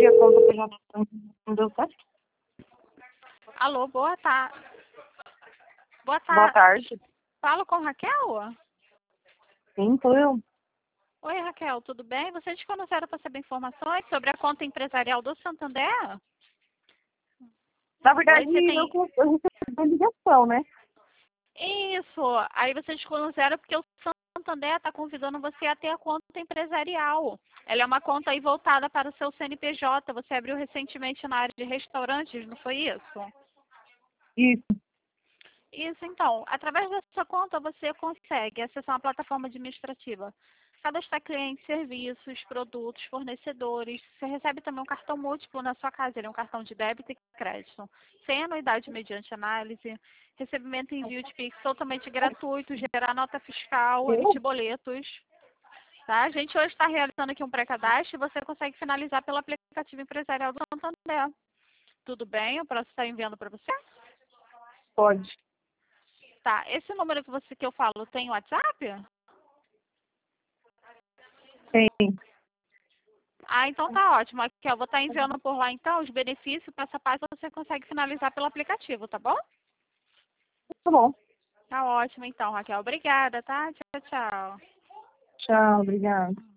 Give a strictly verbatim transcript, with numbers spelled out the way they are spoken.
abrir a conta que eu já não deu certo. Alô, boa tarde. Boa Boa tarde. tarde. Falo com Raquel? Sim, sou eu. Oi, Raquel, tudo bem? Vocês te conheceram para saber informações sobre a conta empresarial do Santander? Na verdade, Oi, você tem... eu, eu recebi uma ligação, né? Isso. Aí vocês te conheceram porque o Santander está convidando você a ter a conta empresarial. Ela é uma conta aí voltada para o seu C N P J. Você abriu recentemente na área de restaurantes, não foi isso? Isso. Isso, então, através dessa conta você consegue acessar uma plataforma administrativa, cadastrar clientes, serviços, produtos, fornecedores. Você recebe também um cartão múltiplo na sua casa, ele é um cartão de débito e crédito, sem anuidade mediante análise, recebimento e envio de Pix totalmente gratuito, gerar nota fiscal, Eu? emitir boletos. Tá? A gente hoje está realizando aqui um pré-cadastro e você consegue finalizar pelo aplicativo empresarial do Santander. Tudo bem? Eu posso estar enviando para você? Pode. Tá, esse número que você que eu falo tem WhatsApp? Tem. Ah, então tá ótimo. Aqui, eu vou estar enviando por lá então os benefícios, passo a passo você consegue finalizar pelo aplicativo, tá bom? Tá bom. Tá ótimo então, Raquel. Obrigada, tá? Tchau, tchau. Tchau, obrigada.